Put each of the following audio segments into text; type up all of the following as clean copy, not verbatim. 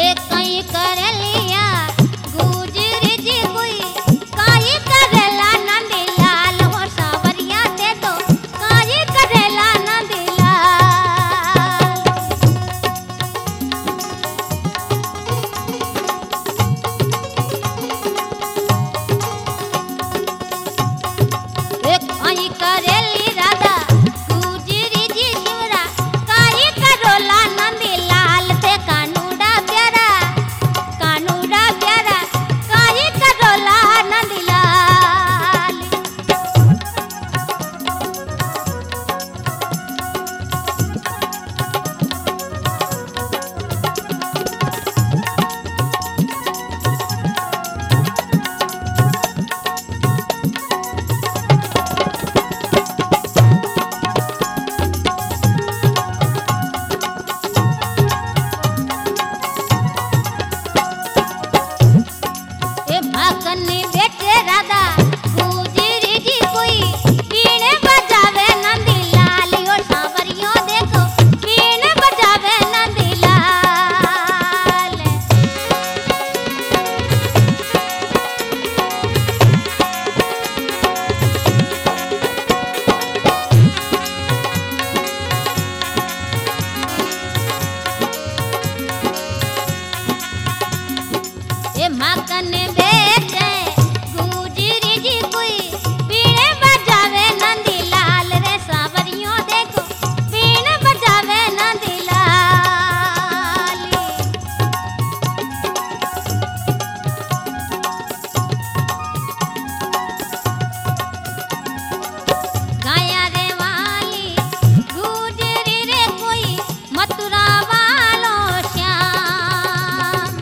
एक कहीं करलिया गुजरी जी कोई काई करेला नंदलाल हो सावरिया दे दो काई करेला नंदलाल एक कहीं करेली राधा गुजरी जी शिवरा काई करोला नंदलाल ते कानूड़ा प्यारा काई करोला नंदलाल ए भाकने बेटे राधा गुजरी जी कोई वीणे बजावे नंदलाल ओ सावरियों देखो वीणे बजावे नंदलाल ए माकने बेटे गुजरी जी कोई वीणे बजावे नंदलाल रे सावरियों देखो वीणे बजावे नंदलाल गाया रे वाली गुजरी रे कोई मथुरा वालो श्याम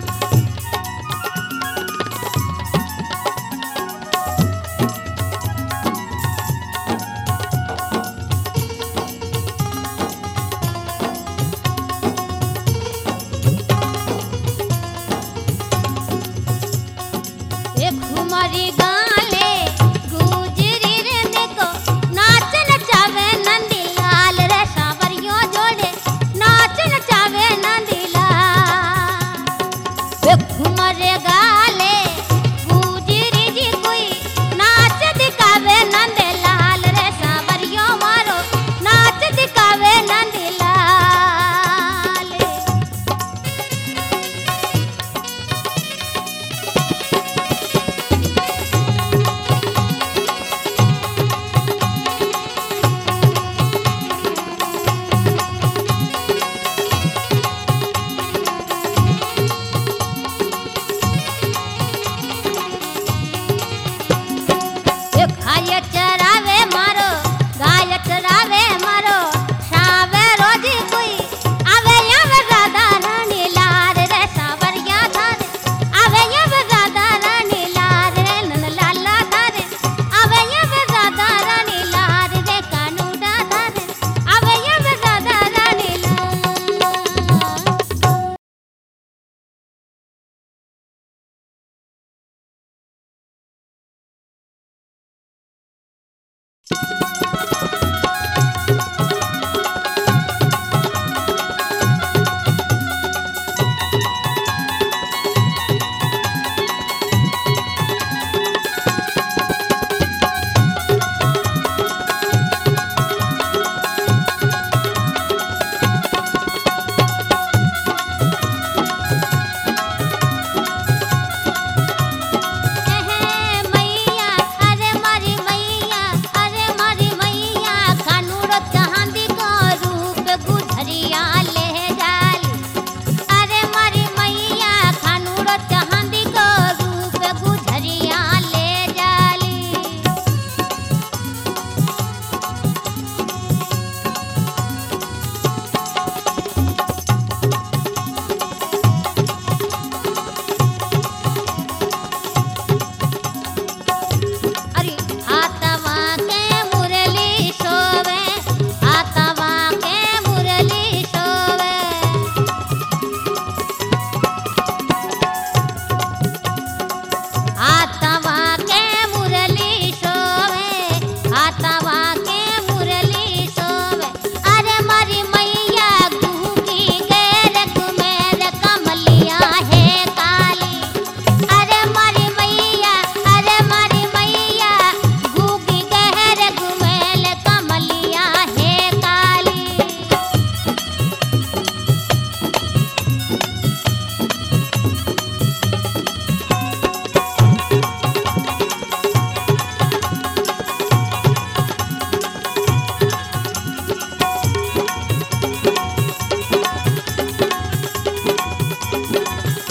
एक घुमरी गाले गुजरी रे देखो नाच नचावे नंदलाल रे सावरियों जोड़े नाच नचावे नंदलाल एक घुमरे गाले गुजरी जी कोई नाच दिखावे नंदलाल रे सावरियों मारो नाच दिखावे नंदलाल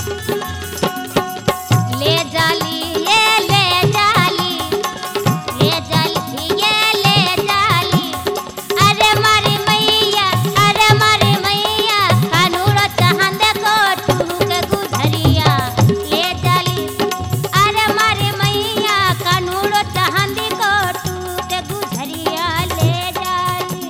ले जाली ये ले जाली, ले जाली ये ले जाली। अरे मारी मैया कानूरो चांद को टूक गुजरिया ले जाली। अरे मारी मैया कानूरो चांद को टूक गुजरिया ले जाली।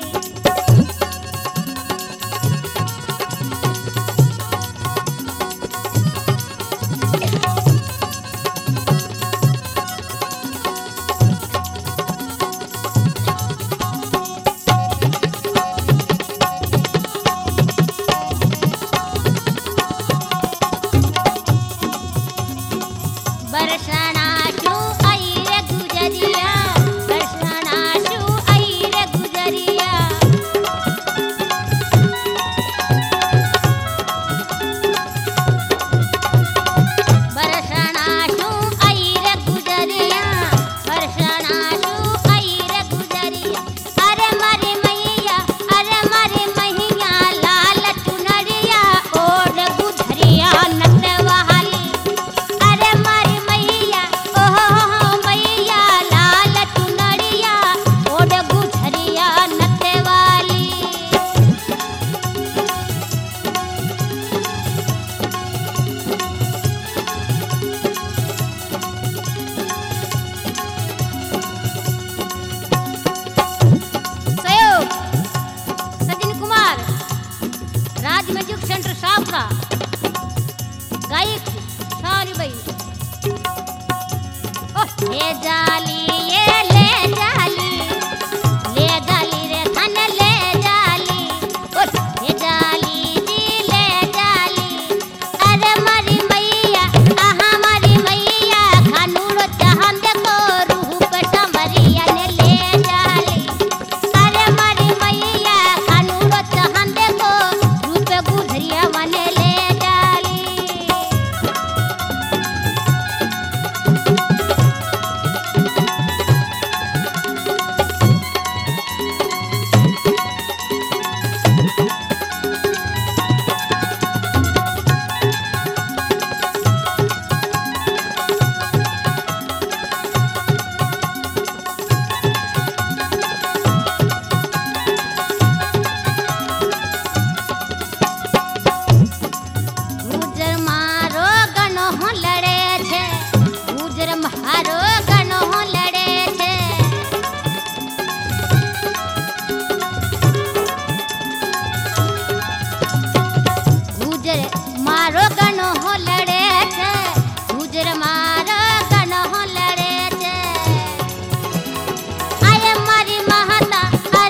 बरसाना शू आई रे गुजरिया, बरसाना शू आई रे गुजरिया। बरसाना शू आई रे गुजरिया, बरसाना शू आई रे गुजरिया। अरे मारी मैया लाल चुनरिया ओढ़ गुजरिया नटवाली। अरे मारी मैया लाल चुनरिया ओढ़ गुजरिया नटवाली। सहयोग सचिन कुमार, राज म्यूजिक सेंटर शाहपुरा, गायक सारी भाई। ले जाली ये ले जाली, ले जाली रे धन ले जाली। ले जाली जी ले जाली। अरे मारी मैया खानूरो चांद को रूप समरिया ने ले जाली। अरे मारी मैया खानूरो चांद को रूप गुजरिया मने ले जाली। गुजर मारो गनो लड़े छे, गुजर मारो गनो लड़े छे। गुजर मारो गनो लड़े छे, गुजर मारो गनो लड़े छे। अरे मारी माता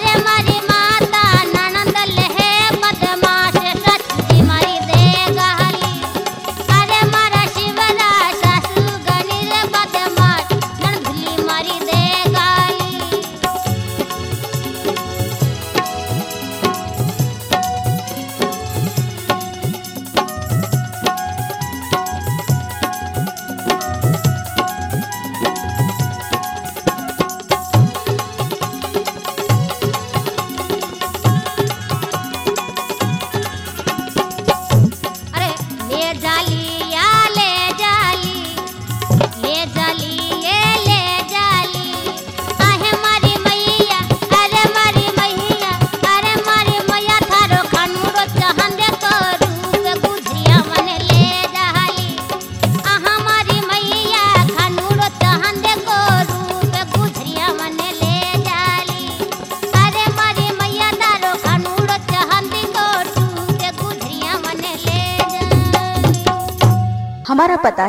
ननंद लहे बदमाश सच्ची मारी दे गाली। अरे मारा शिवरा सासू गणिर बदमाश ननभली मारी दे गाली। अरे ले जाली या ले जाली, ले जाली ये ले जाली। आहे मारी मैया थारो खानूरो चांद को रूप गुजरिया मने ले जाली। आहा मारी मैया खानूरो चांद को रूप गुजरिया मने ले जाली। अरे मारी मैया थारो खानूरो चांद को रूप गुजरिया मने ले जाली। हमारा पता